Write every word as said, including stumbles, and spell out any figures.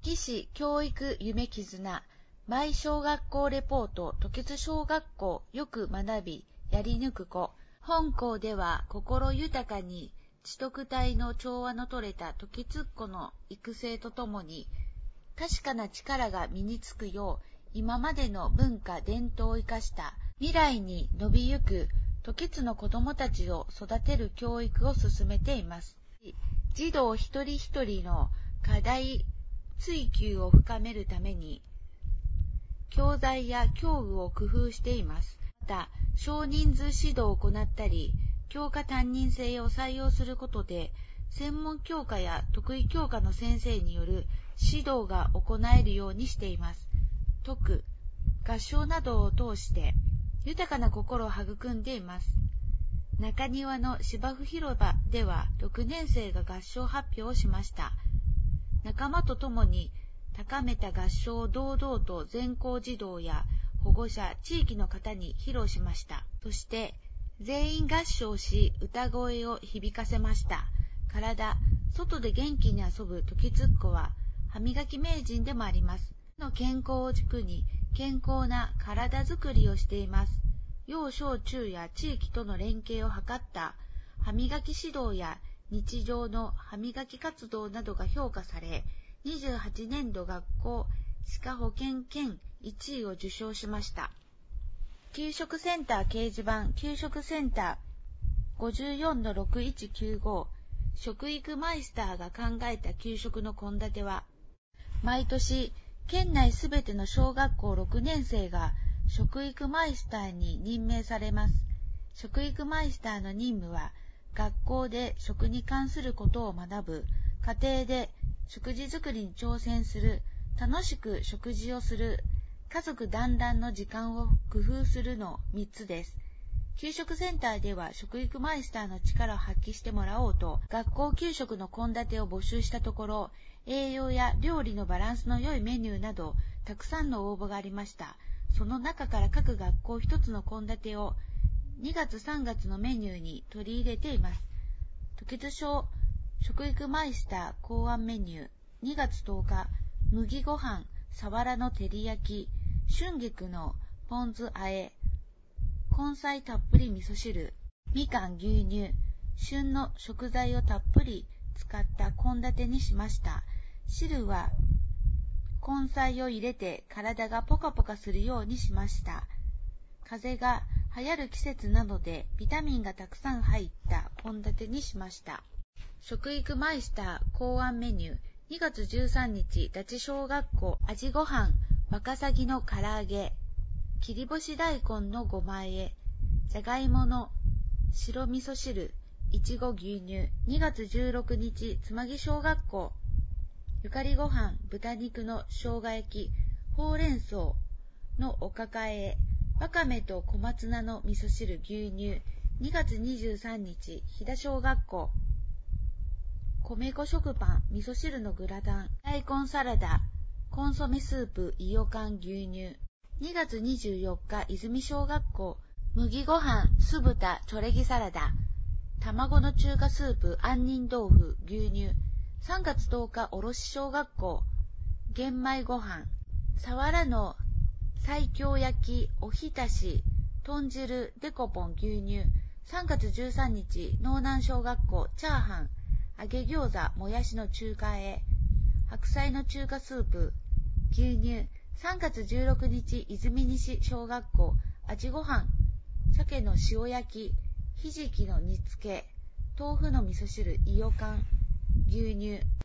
岐市教育夢絆マイ小学校レポート時津小学校よく学びやり抜く子。本校では心豊かに知徳体の調和の取れた時津っ子の育成とともに確かな力が身につくよう今までの文化伝統を生かした未来に伸びゆく時津の子どもたちを育てる教育を進めています。児童一人一人の課題追求を深めるために教材や教具を工夫しています。また、少人数指導を行ったり、教科担任制を採用することで、専門教科や得意教科の先生による指導が行えるようにしています。徳、合唱などを通して豊かな心を育んでいます。中庭の芝生広場ではろくねん生が合唱発表をしました。仲間と共に高めた合唱を堂々と全校児童や保護者、地域の方に披露しました。そして全員合唱し歌声を響かせました。体、外で元気に遊ぶ時津っ子は歯磨き名人でもあります。の健康を軸に健康な体づくりをしています。幼小中や地域との連携を図った歯磨き指導や日常の歯磨き活動などが評価され、にじゅうはちねんど学校歯科保健兼いちいを受賞しました。給食センター掲示板給食センター ごじゅうよんのろくいちきゅうご 食育マイスターが考えた給食の献立は、毎年県内すべての小学校ろくねん生が食育マイスターに任命されます。食育マイスターの任務は、学校で食に関することを学ぶ、家庭で食事作りに挑戦する、楽しく食事をする、家族団らんの時間を工夫するのみっつです。給食センターでは食育マイスターの力を発揮してもらおうと、学校給食の献立を募集したところ、栄養や料理のバランスの良いメニューなど、たくさんの応募がありました。その中から各学校一つの献立をにがつさんがつのメニューに取り入れています。時津小食育マイスター考案メニューにがつとおか、麦ご飯、さわらの照り焼き、春菊のポン酢あえ、根菜たっぷり味噌汁、みかん牛乳、旬の食材をたっぷり使った献立にしました。汁は根菜を入れて体がポカポカするようにしました。風邪が流行る季節なのでビタミンがたくさん入った献立にしました。食育マイスター考案メニューにがつじゅうさんにち伊達小学校味ごはんワカサギの唐揚げ切り干し大根のごまあえじゃがいもの白味噌汁いちご牛乳にがつじゅうろくにちつまぎ小学校ゆかりごはん豚肉の生姜焼きほうれん草のおかかえわかめと小松菜の味噌汁牛乳にがつにじゅうさんにち飛騨小学校米粉食パン味噌汁のグラタン大根サラダコンソメスープいよかん牛乳にがつにじゅうよっか泉小学校麦ごはん酢豚チョレギサラダ卵の中華スープ杏仁豆腐牛乳さんがつとおか卸小学校玄米ごはんさわらの西京焼きおひたし豚汁デコポン牛乳さんがつじゅうさんにち農南小学校チャーハン揚げ餃子もやしの中華え白菜の中華スープ牛乳さんがつじゅうろくにち泉西小学校味ごはん鮭の塩焼きひじきの煮付け豆腐の味噌汁いよかん牛乳